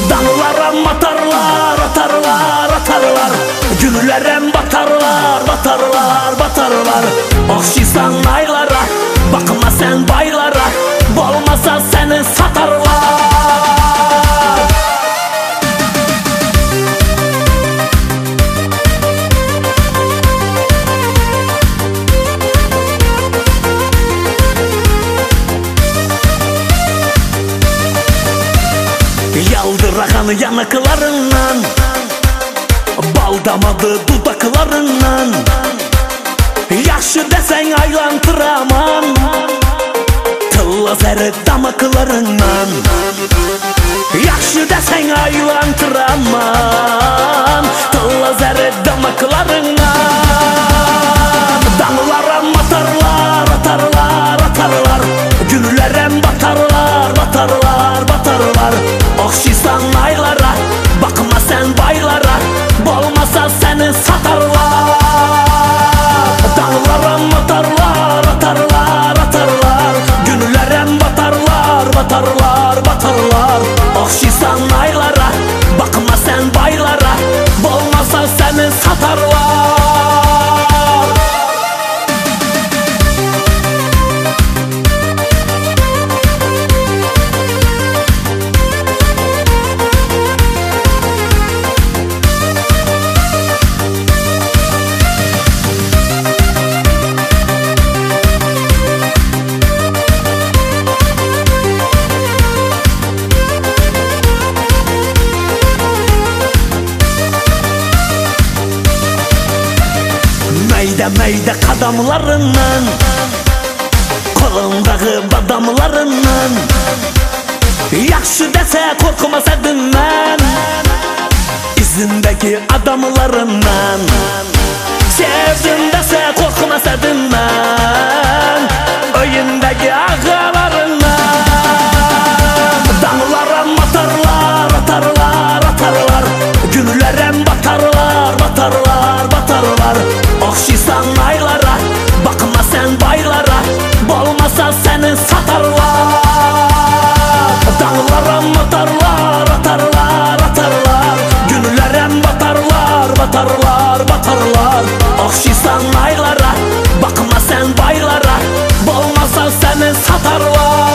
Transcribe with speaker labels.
Speaker 1: Dağlara atarlar, atarlar, atarlar. Güllerem batarlar, batarlar, batarlar. Okşisan aylara, bakma sen baylara. Olmasa seni satarlar. Yaldırakan yanaklarından, baldamadı dudaklarından. Yaxşı desen aylantıraman, tıllı zeri damaklarından. Yaxşı desen aylantıraman, tıllı zeri damaklarından. Dağlara atarlar, atarlar, atarlar. Güllerem batarlar, batarlar, batarlar. Okşisan aylara, bakma sen baylara. Olmasa seni satarlar. Dağlara atarlar, atarlar, atarlar. Güllerem batarlar, batarlar, batarlar. Okşisan aylara, bakma sen baylara. Olmasa seni satarlar. Meyde meyde kadamlarından, kolundağı badamlarından. Yaxşı dese korkmaz edim ben, izindeki adamlarından. Sevdim dese korkmaz edim ben, öyündeki ağalarından. Dağlara atarlar, atarlar, atarlar. Güllerem batarlar, batarlar, batarlar. Okşisan aylara, bakma sen baylara. Olmasa seni satarlar. Dağlara atarlar, atarlar, atarlar. Güllerem batarlar, batarlar, batarlar. Okşisan aylara, bakma sen baylara. Olmasa seni satarlar.